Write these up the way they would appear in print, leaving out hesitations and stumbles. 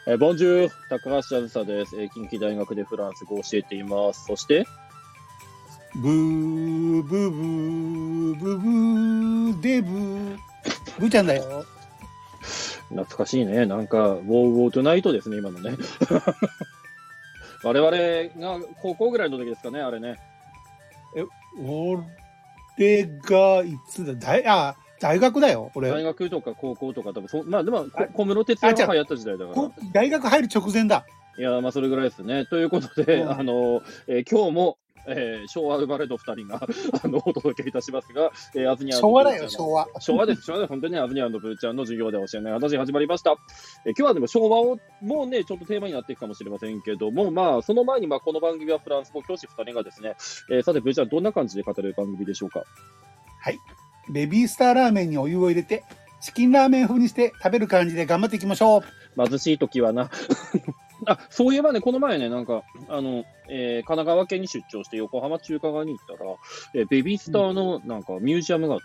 ボンジュール、高橋あずさです。近畿大学でフランス語を教えています。そして、 ブー、ブーブー、ブーブー、デブー。ブーちゃんだよ。 懐かしいね。なんか、ウォーウォートゥナイトですね、今のね。我々が高校ぐらいの時ですかね、あれね。 俺がいつだ、大学だよ、俺。 大学とか高校とか多分まあでも、小室哲哉が流行った時代だから。 大学入る直前だ。 いや、まあそれぐらいですね。ということで、今日も、昭和生まれの2人がお届けいたしますが、アズニャン昭和だよ、昭和。 昭和です、本当にアズニャンのブーちゃんの授業で教えない話始まりました。今日はでも昭和をもうね、ちょっとテーマになっていくかもしれませんけども、まあ、その前に、この番組はフランス語教師2人がですね、さて、ブーちゃん、どんな感じで語る番組でしょうか。 はい。ベビースターラーメンにお湯を入れて、チキンラーメン風にして食べる感じで頑張っていきましょう。 貧しい時はな。そういえばね、この前ね、なんか、神奈川県に出張して横浜中華街に行ったら、ベビースターのなんかミュージアムがあって。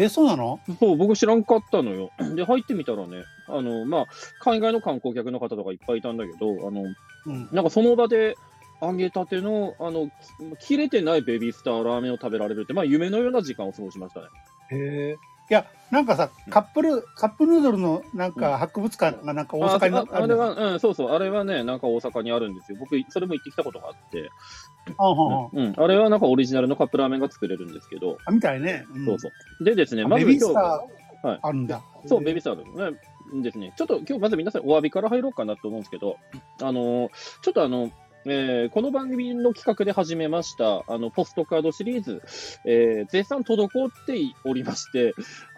そうなの？ そう、僕知らんかったのよ。で、入ってみたらね、海外の観光客の方とかいっぱいいたんだけど、なんかその場で揚げたての、切れてないベビースターラーメンを食べられるって、夢のような時間を過ごしましたね。 へえ。いや、なんかさ、カップヌードルのなんか博物館がなんか大阪にある。 あれは、そうそう、あれはね、なんか大阪にあるんですよ。僕、それも行ってきたことがあって。あれはなんかオリジナルのカップラーメンが作れるんですけど。 みたいね。 そうそう。でですね、まずベビースターあるんだ。 そう、ベビースターですね。ちょっと今日まず皆さんお詫びから入ろうかなと思うんですけど、ちょっとこの番組の企画で始めました、ポストカードシリーズ、絶賛滞っておりまして、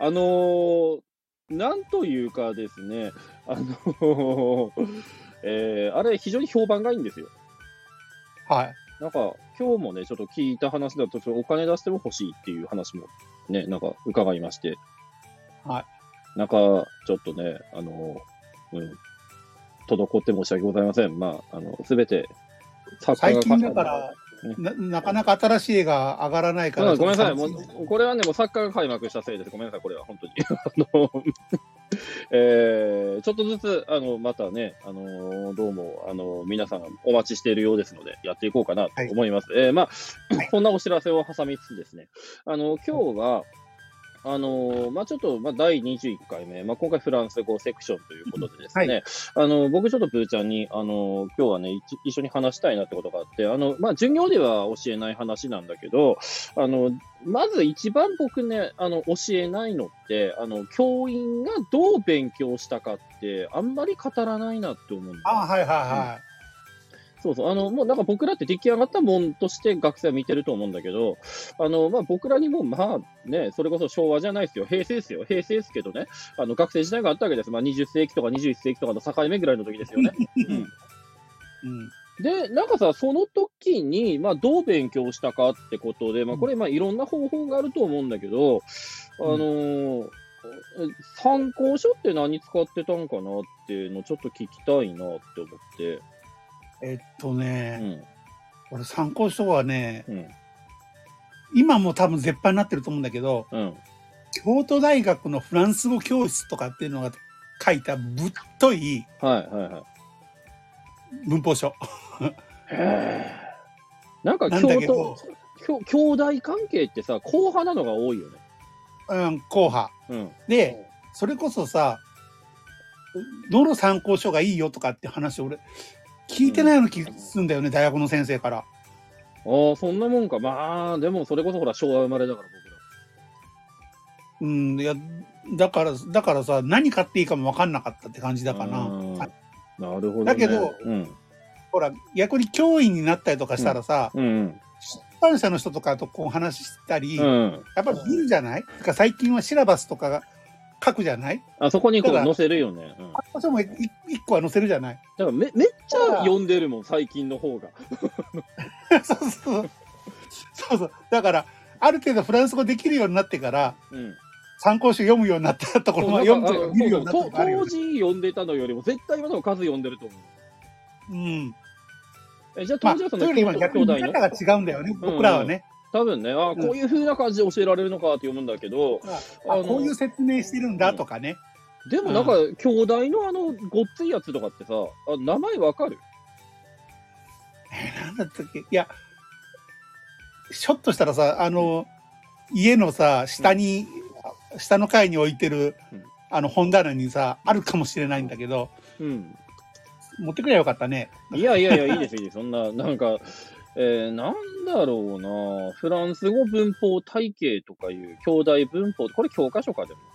なんというかですね、あれ非常に評判がいいんですよ。 はい。 なんか、今日もね、ちょっと聞いた話だと、お金出しても欲しいっていう話もね、なんか伺いまして。 はい。 なんか、ちょっとね、滞って申し訳ございません。すべて、 最近だから、なかなか新しい絵が上がらないから。 ごめんなさい。もう、これはね、もうサッカーが開幕したせいです。ごめんなさい、これは、本当に。ちょっとずつ、またね、どうも、皆さんお待ちしているようですので、やっていこうかなと思います。こんなお知らせを挟みつつですね、今日は、ちょっと、第21回目、今回フランス語セクションということでですね、僕ちょっとブーちゃんに、今日はね、一緒に話したいなってことがあって、授業では教えない話なんだけど、まず一番僕ね、教えないのって、教員がどう勉強したかって、あんまり語らないなって思うんだ。 はいはいはい。 そうそう。もうなんか僕らって出来上がったもんとして学生は見てると思うんだけど、僕らにもそれこそ昭和じゃないですよ。平成ですよ。平成ですけどね。学生時代があったわけです。20世紀とか21世紀とかの境目ぐらいの時ですよね。で、なんかさ、その時に、どう勉強したかってことで、これ、いろんな方法があると思うんだけど、参考書って何使ってたんかなっていうのをちょっと聞きたいなって思って。 俺参考書はね、今も多分絶版になってると思うんだけど、京都大学のフランス語教室とかっていうのが書いたぶっとい文法書。 なんか京都、兄弟関係ってさ、硬派なのが多いよね。 硬派。で、それこそさ、どの参考書がいいよとかって話俺、聞いてないような気がするんだよね、大学の先生から。 ああ、そんなもんか。でもそれこそほら、昭和生まれだから僕ら。 いや、だからさ、何買っていいかも分かんなかったって感じだかな。 なるほど、ね。 だけど、ほら、逆に教員になったりとかしたらさ、出版社の人とかとこう話したり、やっぱり見るじゃない？最近はシラバスとかが書くじゃない？ そこにこう載せるよね。 私も一個は載せるじゃない？ だからめっちゃ読んでるもん、最近の方が。 そう。だから、ある程度フランス語できるようになってから、参考書読むようになったところは読むとか見るようになったところあるよね。 当時読んでたのよりも絶対今の数読んでると思う。じゃあ当時はその今逆に見方が違うんだよね、僕らはね。 多分ね、こういう風な感じで教えられるのかって読むんだけど、 こういう説明してるんだとかね。 でもなんか、兄弟のごっついやつとかってさ、名前わかる？ なんだったっけ？いや、ひょっとしたらさ、家のさ、下の階に置いてる、本棚にさ、あるかもしれないんだけど、持ってくればよかったね。 いや、いいです、いいです。そんな、なんか、なんだろうな、フランス語文法体系とかいう兄弟文法、これ教科書かでも。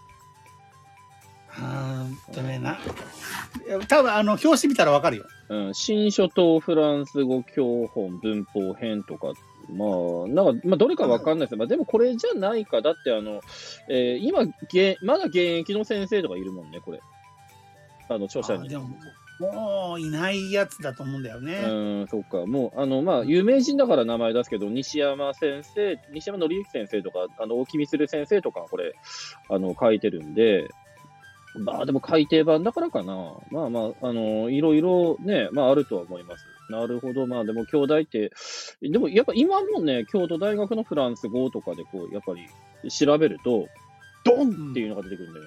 多分表紙見たらわかるよ。 新書とフランス語教本文法編とか、なんか、どれかわかんないですよ。でもこれじゃないか。だって今、まだ現役の先生とかいるもんね、これ。著者に。 でも、もういないやつだと思うんだよね。 そっか。もう、有名人だから名前出すけど、西山則之先生とか、大木満先生とか、これ、書いてるんで、でも改訂版だからかな。いろいろね、あるとは思います。なるほど。でも兄弟って、でもやっぱ今もね、京都大学のフランス語とかでやっぱり調べると、ドンっていうのが出てくるんだよね。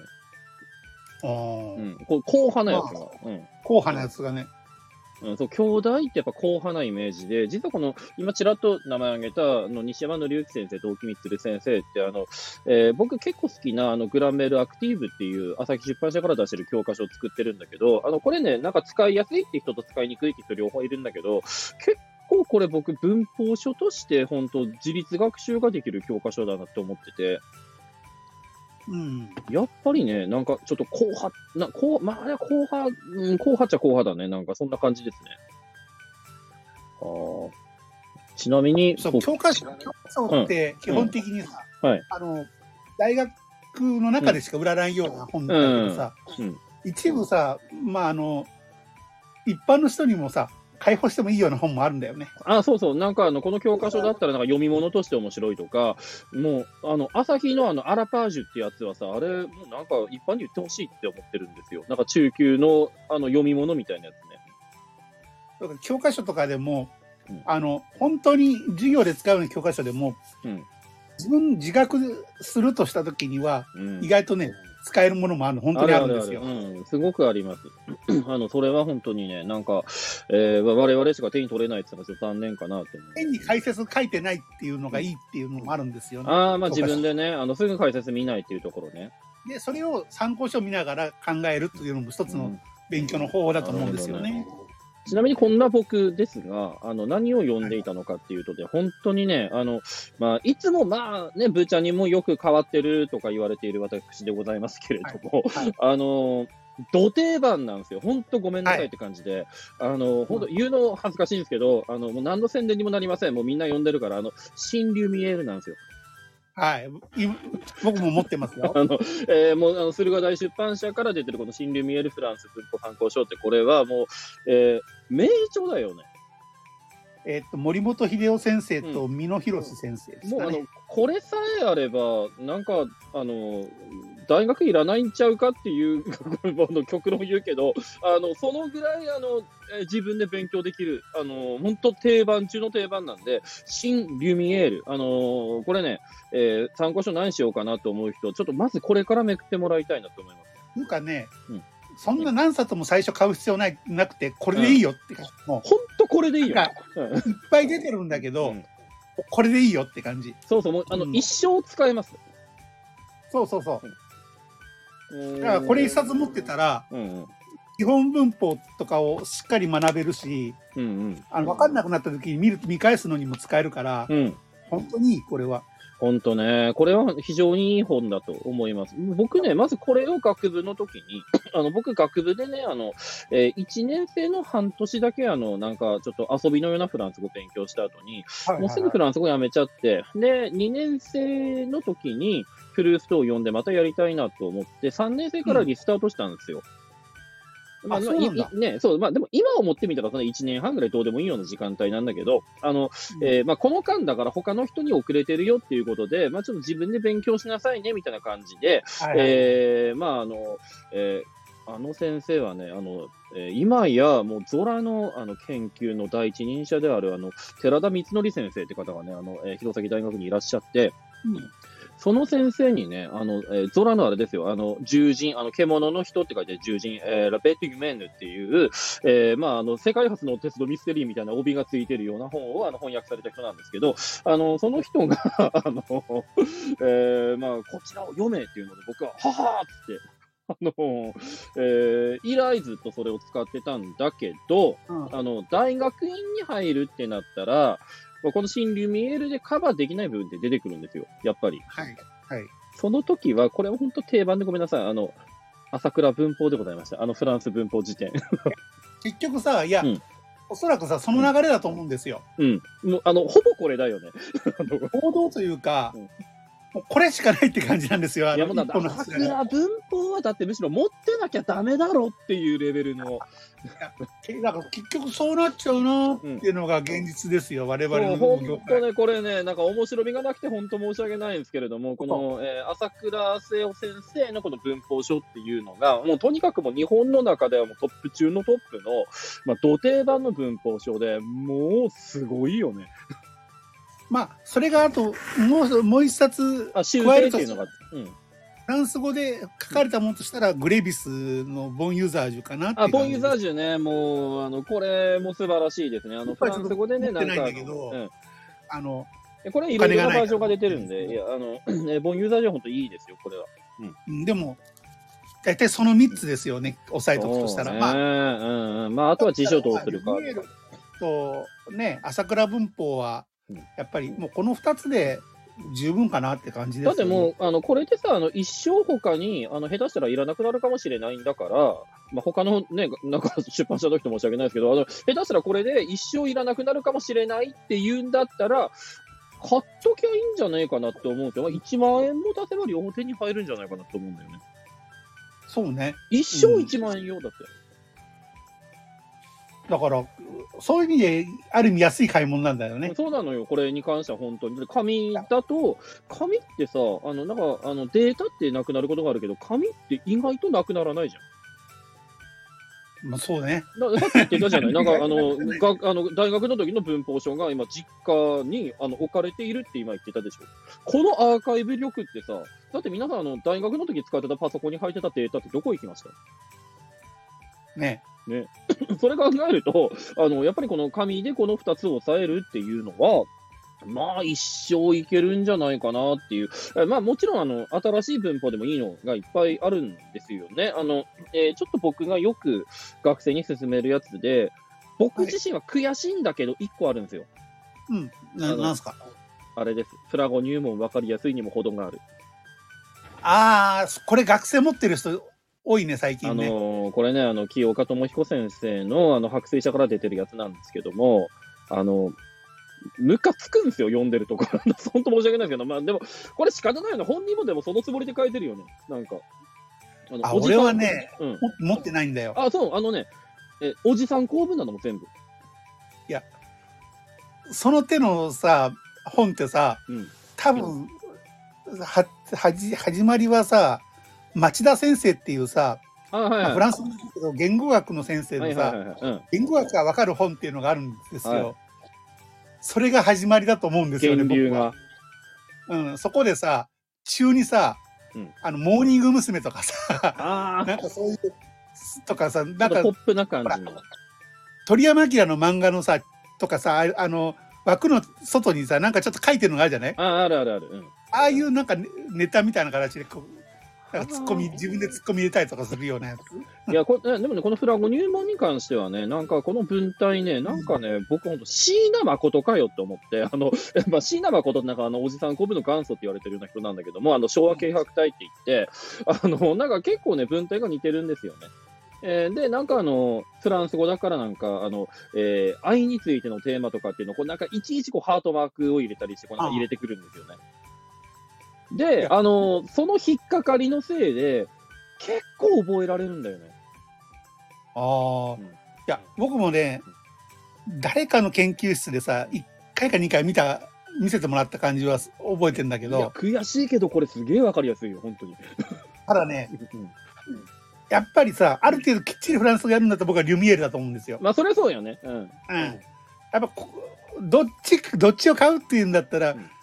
これ、硬派なやつが。 硬派なやつがね。 そう、兄弟ってやっぱ硬派なイメージで、実はこの、今ちらっと名前挙げた、西山紀之先生と大木満先生って、僕結構好きな、グランメルアクティブっていう朝日出版社から出してる教科書を作ってるんだけど、これね、なんか使いやすいって人と使いにくいって人両方いるんだけど、結構これ僕文法書として本当自立学習ができる教科書だなって思ってて、やっぱりね、なんかちょっと硬派っちゃ硬派だね。なんかそんな感じですね。ちなみに、 教科書って基本的にさ、大学の中でしか売らないような本だけどさ、一部さ、一般の人にもさ、開放してもいいような本もあるんだよね。 そうそう。なんかこの教科書だったらなんか読み物として面白いとか、もう、朝日のアラパージュってやつはさ、あれ、もうなんか一般に言ってほしいって思ってるんですよ。なんか中級の読み物みたいなやつね。教科書とかでも、本当に授業で使うような教科書でも、自学するとしたときには、意外とね、使えるものも本当にあるんですよ。 すごくあります。それは本当にね、なんか、我々しか手に取れないって言ったら残念かなと思う。 変に解説書いてないっていうのがいいっていうのもあるんですよね。 自分でね、すぐ解説見ないっていうところね。 で、それを参考書を見ながら考えるっていうのも一つの勉強の方法だと思うんですよね。 ちなみにこんな僕ですが、何を読んでいたのかっていうとね、本当にね、いつもブーちゃんにもよく変わってるとか言われている私でございますけれども、ど定番なんですよ。本当ごめんなさいって感じで、本当言うの恥ずかしいんですけど、もう何の宣伝にもなりません。もうみんな読んでるから、新リュミエールなんですよ。 はい。僕も持ってますよ。 もう、駿河台出版社から出てるこの新リュミエールフランス文庫参考書って、これはもう、名著だよね。 森本秀夫先生と美濃博先生ですかね。 もうこれさえあれば、なんか、大学いらないんちゃうかっていう極論言うけど、そのぐらい、自分で勉強できる、本当定番中の定番なんで、新リュミエール、これね、参考書何しようかなと思う人、ちょっとまずこれからめくってもらいたいなと思います。 というかね、そんな何冊も最初買う必要なくて、これでいいよって感じ。 本当これでいいよ。 いっぱい出てるんだけど、これでいいよって感じ。 そうそう、もう一生使えます。 そうそうそう。だからこれ一冊持ってたら、基本文法とかをしっかり学べるし、分かんなくなった時に見返すのにも使えるから、本当にいい、これは。 本当ね、これは非常にいい本だと思います。僕ね、まずこれを学部の時に、僕学部でね、1年生の半年だけなんかちょっと遊びのようなフランス語勉強した後に、もうすぐフランス語やめちゃって、で、2年生の時にフルーストを読んでまたやりたいなと思って、3年生からリスタートしたんですよ。でも今思ってみたら、その1年半ぐらいどうでもいいような時間帯なんだけど、この間だから他の人に遅れてるよっていうことで、ちょっと自分で勉強しなさいね、みたいな感じで、先生はね、今やもうゾラの研究の第一人者である寺田光則先生って方がね、弘前大学にいらっしゃって、 その先生にね、ゾラのあれですよ、獣人、獣の人って書いて獣人、ラペティグメンヌっていう、世界初の鉄道ミステリーみたいな帯がついてるような本を翻訳された人なんですけど、その人が、こちらを読めっていうので、僕は、ははーっつって、以来ずっとそれを使ってたんだけど、大学院に入るってなったら、この新ルミエールでカバーできない部分って出てくるんですよ、やっぱり。 はい。はい。 その時は、これは本当定番でごめんなさい。朝倉文法でございました。フランス文法辞典。 結局さ、いや、おそらくさ、その流れだと思うんですよ。 もう、ほぼこれだよね。 王道というか、もうこれしかないって感じなんですよ。 いや、もうだって、朝倉文法はだってむしろ持ってなきゃダメだろっていうレベルの。 だから結局そうなっちゃうなっていうのが現実ですよ、我々の本当ね、これね、なんか面白みがなくて本当申し訳ないんですけれども、この、朝倉瀬尾先生のこの文法書っていうのが、もうとにかくもう日本の中ではもうトップ中のトップの、土定番の文法書で、もうすごいよね。 それがあと、もう一冊加えるというのが、 フランス語で書かれたものとしたら、グレビスのボンユーザージュかなっていう。 ボンユーザージュね、もう、これも素晴らしいですね。フランス語でね、なんか、これいろいろなバージョンが出てるんで、いや、ボンユーザージュは本当いいですよ、これは。 でも、大体その3つですよね、押さえとくとしたら。 あとは辞書どうするか。 朝倉文法は、やっぱりもうこの2つで、十分かなって感じですよね。 だってもう、これでさ、一生他に、下手したらいらなくなるかもしれないんだから、他のね、なんか出版社の人申し訳ないですけど、下手したらこれで一生いらなくなるかもしれないって言うんだったら、買っときゃいいんじゃないかなって思うんですよ。1万円も出せば両方手に入るんじゃないかなと思うんだよね。 そうね。 一生1万円よ、だって。 だから、そういう意味で、ある意味安い買い物なんだよね。 そうなのよ、これに関しては本当に。紙だと、紙ってさ、なんか、データってなくなることがあるけど、紙って意外となくならないじゃん。 そうね。 さっき言ってたじゃない。なんか、大学の時の文法書が今、実家に置かれているって今言ってたでしょ。このアーカイブ力ってさ、だって皆さん、大学の時使ってたパソコンに入ってたデータってどこ行きました？ ね。 それ考えると、やっぱりこの紙でこの2つを抑えるっていうのは、一生いけるんじゃないかなっていう。もちろん、新しい文法でもいいのがいっぱいあるんですよね。ちょっと僕がよく学生に勧めるやつで、僕自身は悔しいんだけど、1個あるんですよ。 なんすか？ あれです。プラ語入門分かりやすいにも程がある。 これ学生持ってる人、多いね、最近ね。 これね、清岡智彦先生の、白水社から出てるやつなんですけども、ムカつくんですよ、読んでるところ。本当申し訳ないですけど、でも、これ仕方ないよね。本人もでもそのつもりで書いてるよね。なんか。 俺はね、持ってないんだよ。 そう、おじさん公文なのも全部。 いや、その手のさ、本ってさ、多分、始まりはさ、町田先生っていうさ、フランスの言語学の先生のさ、言語学が分かる本っていうのがあるんですよ。それが始まりだと思うんですよね、僕は。そこでさ、中にさ、モーニング娘。とかさ、なんかそういう、とかさ、なんか、 ポップな感じの。 鳥山明の漫画のさ、とかさ、枠の外にさ、なんかちょっと書いてるのがあるじゃない？ あるある。 ああいうなんかネタみたいな形でこう、なんか自分でツッコミ入れたりとかするようなやつ。 いや、でもね、このフラゴ入門に関してはね、なんかこの文体ね、なんかね、僕ほんと椎名誠かよって思って、椎名誠ってなんかおじさん古文の元祖って言われてるような人なんだけども、昭和軽薄体って言って、なんか結構ね、文体が似てるんですよね。で、なんかフランス語だからなんか、愛についてのテーマとかっていうのを、なんかいちいちハートマークを入れたりして、なんか入れてくるんですよね。で、その引っかかりのせいで、結構覚えられるんだよね。 いや、僕もね、誰かの研究室でさ、1回か2回見せてもらった感じは覚えてんだけど。 悔しいけど、これすげえわかりやすいよ、本当に。 ただね、やっぱりさ、ある程度きっちりフランス語やるんだったら僕はリュミエールだと思うんですよ。 それはそうよね。 やっぱどっちを買うっていうんだったら、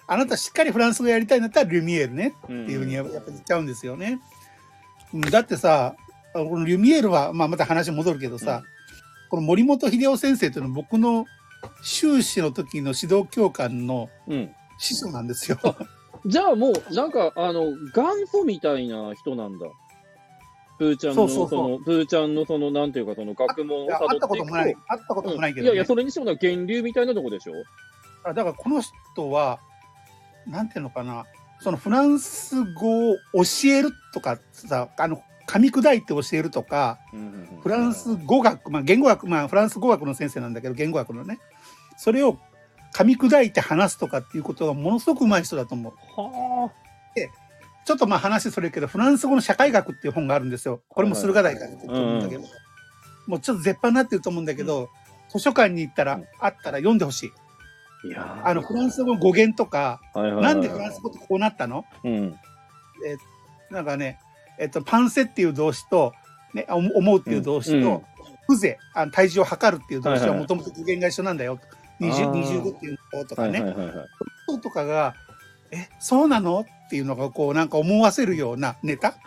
あなたしっかりフランス語やりたいんだったらルミエールねっていうふうにやっぱ言っちゃうんですよね。だってさ、このルミエールは、まあ、また話戻るけどさ、この森本秀夫先生というのは僕の修士の時の指導教官の師匠なんですよ。 じゃあもう、なんか、元祖みたいな人なんだ。プーちゃんの、プーちゃんのなんていうか、学問をたどっていくと。 会ったこともないけど、ね。 いや、それにしても源流みたいなとこでしょ。 だからこの人は、なんていうのかな、フランス語を教えるとかさ、噛み砕いて教えるとか、フランス語学、まあ言語学、まあフランス語学の先生なんだけど、言語学のね、それを噛み砕いて話すとかっていうことがものすごく上手い人だと思う。はあ。で、ちょっとまあ話それるけど、フランス語の社会学っていう本があるんですよ。これも駿河台から出てると思うんだけど、もうちょっと絶版になってると思うんだけど、図書館に行ったら、あったら読んでほしい。いやフランス語の語源とか、なんでフランス語ってこうなったの？なんかね、パンセっていう動詞と、ね、思うっていう動詞と、風情、体重を測るっていう動詞はもともと語源が一緒なんだよ。25っていうのとかね。そうとかが、そうなのっていうのが、こう、なんか思わせるようなネタ。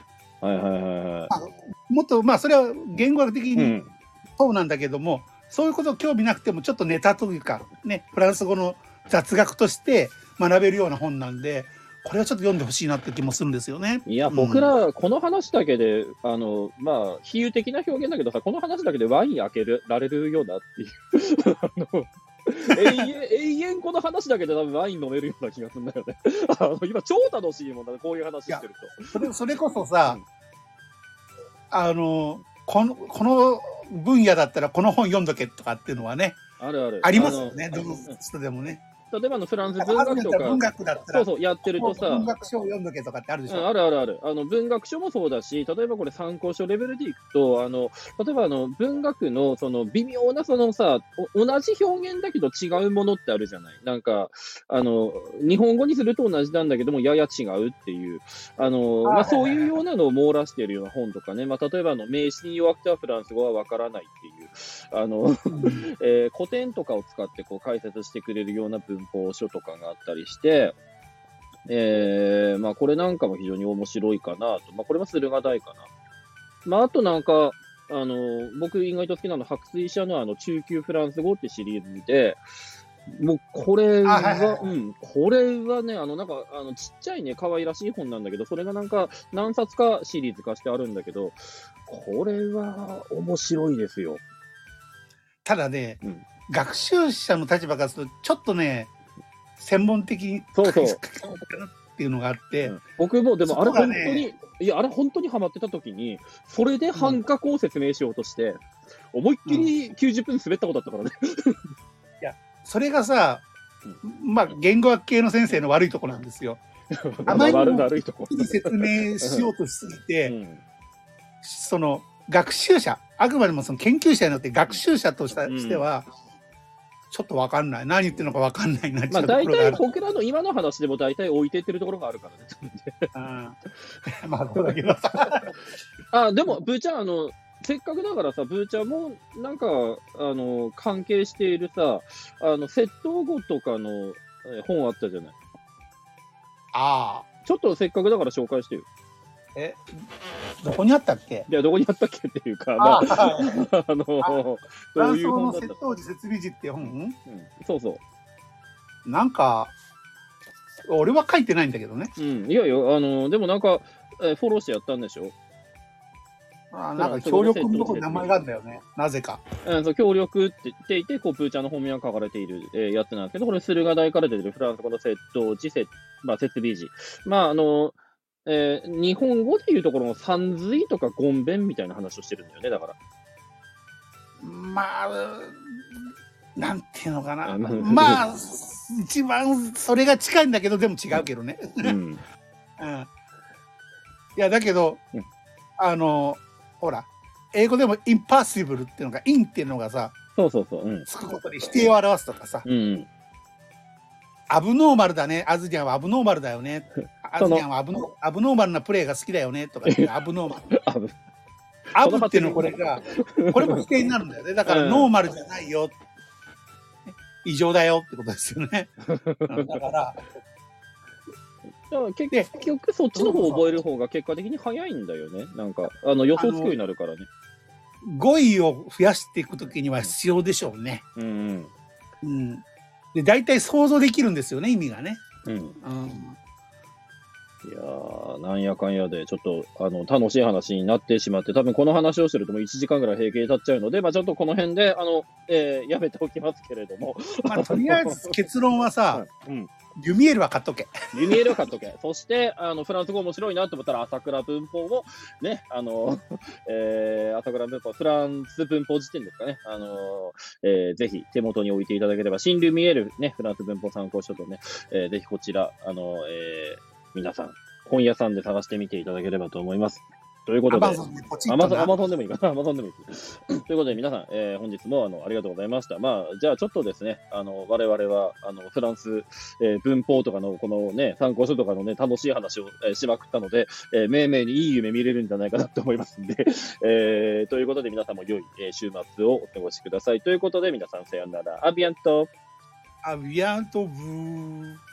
もっと、まあ、それは言語学的にそうなんだけども、そういうことを興味なくても、ちょっとネタというか、ね、フランス語の雑学として学べるような本なんで、これはちょっと読んでほしいなって気もするんですよね。 いや、僕ら、この話だけで、まあ、比喩的な表現だけどさ、この話だけでワイン開けられるようなっていう。永遠この話だけで多分ワイン飲めるような気がするんだよね。今、超楽しいもんだね、こういう話してると。それこそさ、この分野だったらこの本読んどけとかっていうのはね、ありますよね、どの人でもね。 例えばフランス文学とか、 文学だったらそうやってるとさ、 文学書を読んどけとかってあるでしょ。 ある。文学書もそうだし、例えばこれ参考書レベルでいくと、例えば文学の微妙な同じ表現だけど違うものってあるじゃない。なんか、日本語にすると同じなんだけども、やや違うっていう、まあそういうようなのを網羅しているような本とかね、まあ例えば名詞に弱くてはフランス語はわからないっていう、古典とかを使ってこう解説してくれるような文法書とかがあったりして、まあこれなんかも非常に面白いかなと。まあこれも駿河台かな。まああとなんか、僕意外と好きなの白水社の中級フランス語ってシリーズで、もうこれは、これはね、なんか、ちっちゃいね、可愛らしい本なんだけど、それがなんか何冊かシリーズ化してあるんだけど、これは面白いですよ。 ただね、学習者の立場からすると、ちょっとね、専門的にっていうのがあって、 僕もでもあれ本当に、いやあれ本当にハマってた時にそれで半角を説明しようとして、思いっきり90分滑ったことあったからね。 いやそれがさ、まあ言語学系の先生の悪いところなんですよ。あまりに説明しようとしすぎて、学習者、あくまでも研究者になって学習者としては、ちょっとわかんない。何言ってるのかわかんないなっちゃうところがある。 まあ大体僕らの今の話でも大体置いてってるところがあるからね。 まあそうだけどさ。でも、ブーちゃん、せっかくだからさ、ブーちゃんもなんか、関係しているさ、窃盗語とかの本あったじゃない。ちょっとせっかくだから紹介してよ。 どこにあったっけ？ いや、どこにあったっけっていうか、まあ、 どういう本だった？窃盗時設備時って本？ そうそう。 なんか、俺は書いてないんだけどね。 いやいや、でもなんか、フォローしてやったんでしょ？ なんか協力のとこに名前があるんだよね。なぜか。 そう、協力って言っていて、こう、プーちゃんの本名が書かれている、やつなんですけど、これ、駿河台から出てるフランス語の窃盗時、まあ、設備時。まあ、日本語でいうところの三髄とか言弁みたいな話をしてるんだよね、だから。 まあ、なんていうのかな。まあ、一番それが近いんだけど、でも違うけどね。いや、だけど、ほら、英語でも impossible っていうのが、in っていうのがさ、つくことで否定を表すとかさ、アブノーマルだね、アズニャンはアブノーマルだよね。アズニャンはアブノーマルなプレーが好きだよねとか、アブノーマル。アブっていうのこれも否定になるんだよね。だからノーマルじゃないよ。異常だよってことですよね。だから、 だから結局そっちの方を覚える方が結果的に早いんだよね。なんか、予想つくようになるからね。 語彙を増やしていくときには必要でしょうね。で、大体想像できるんですよね、意味がね。 いやー、なんやかんやで、ちょっと、楽しい話になってしまって、多分この話をするともう1時間ぐらい平気で経っちゃうので、ちょっとこの辺で、やめておきますけれども。 とりあえず結論はさ、リュミエールは買っとけ。 リュミエールは買っとけ。そして、フランス語面白いなと思ったら、朝倉文法を、ね、朝倉文法、フランス文法辞典ですかね。ぜひ手元に置いていただければ、新リュミエール、ね、フランス文法参考書とね、ぜひこちら、皆さん、本屋さんで探してみていただければと思います。ということで、アマゾンでもいいかな、アマゾンでもいいです。ということで、皆さん、本日もありがとうございました。じゃあちょっとですね、我々は、フランス、文法とかの、このね、参考書とかのね、楽しい話を、しまくったので、めいめいにいい夢見れるんじゃないかなと思いますんで、ということで、皆さんも良い、週末をお過ごしください。ということで、皆さん、さようなら。アビアント。 アビアントブー。